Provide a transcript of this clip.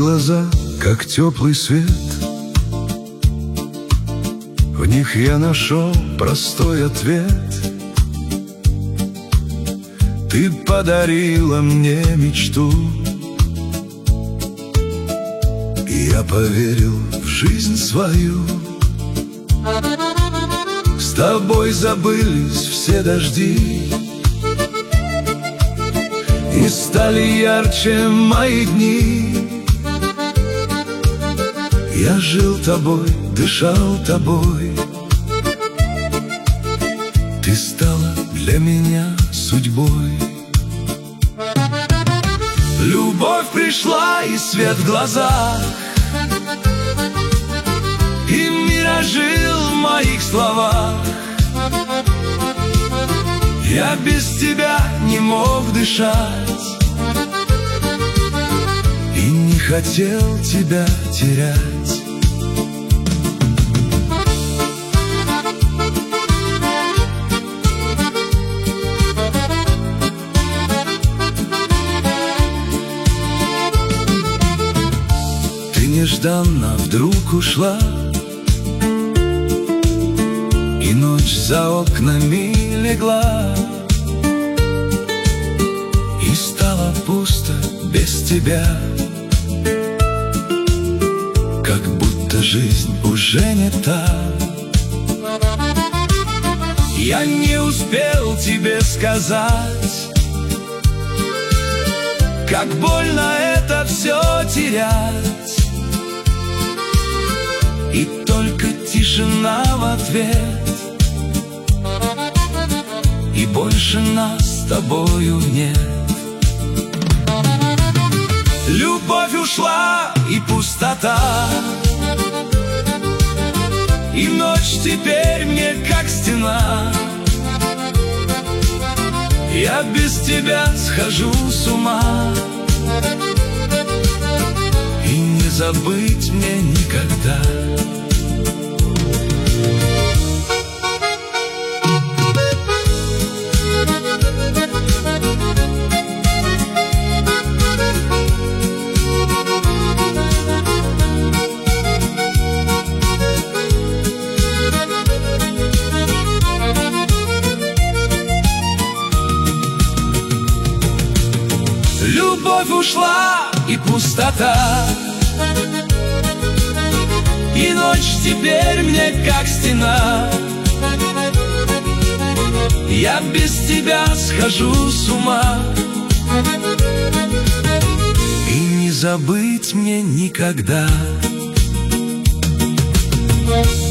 глаза, как теплый свет. В них я нашел простой ответ. Ты подарила мне мечту, и я поверил в жизнь свою. С тобой забылись все дожди, и стали ярче мои дни. Я жил тобой, дышал тобой. Ты стала для меня судьбой. Любовь пришла и свет в глазах, и миражи в моих словах. Я без тебя не мог дышать и не хотел тебя терять. Ты нежданно вдруг ушла, и ночь за окнами легла, и стало пусто без тебя, как будто жизнь уже не та. Я не успел тебе сказать, как больно это все терять, и только тишина в ответ, и больше нас с тобою нет. Любовь ушла и пустота, и ночь теперь мне как стена. Я без тебя схожу с ума, и не забыть мне никогда. Любовь ушла и пустота, и ночь теперь мне как стена. Я без тебя схожу с ума, и не забыть мне никогда.